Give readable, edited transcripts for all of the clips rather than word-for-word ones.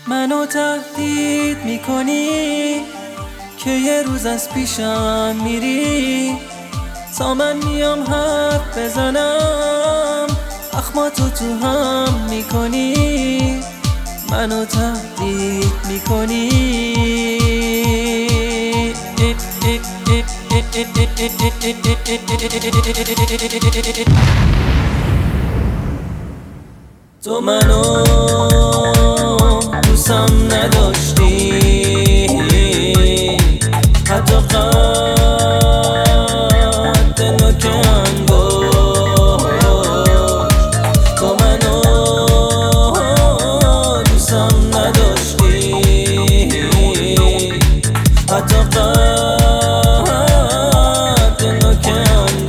منو تهدید میکنی که یه روز از پیشم میری، تا من میام حرف بزنم اخماتو تو هم میکنی. منو تهدید میکنی تو منو دوستم نداشتی، حتی قد نوک انگشت. تو منو دوستم نداشتی، حتی قد نوک انگشت.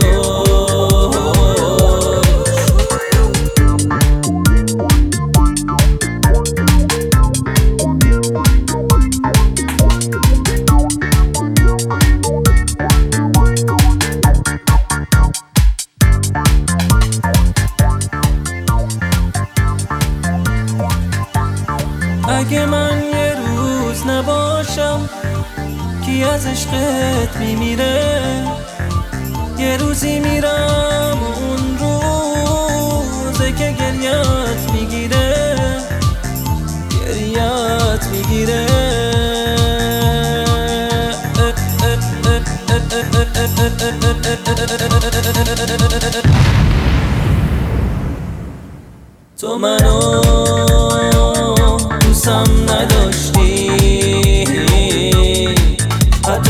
اگه من یه روز نباشم کی از عشقت میمیره، یه روزی میرم اون روزه که گریت میگیره، گریت میگیره. تو منو دوستم نداشتی، حتی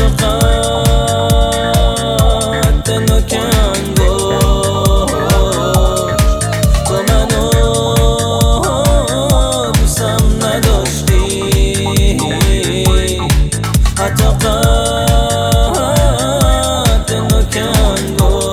قد نوک انگشت. تو منو دوستم نداشتی، حتی قد نوک انگشت.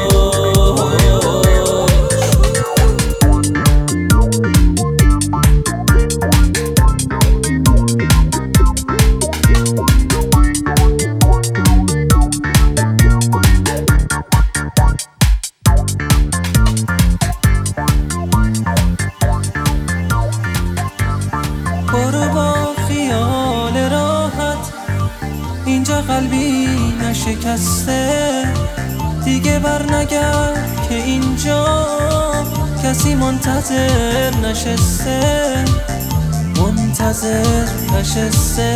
برو با خیال راحت، اینجا قلبی نشکسته، دیگه برنگرد که اینجا کسی منتظر نشسته، منتظر نشسته.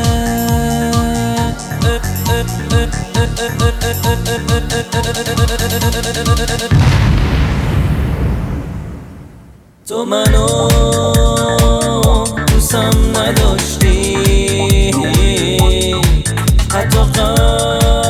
تو منو دوستم نداشتی، حتی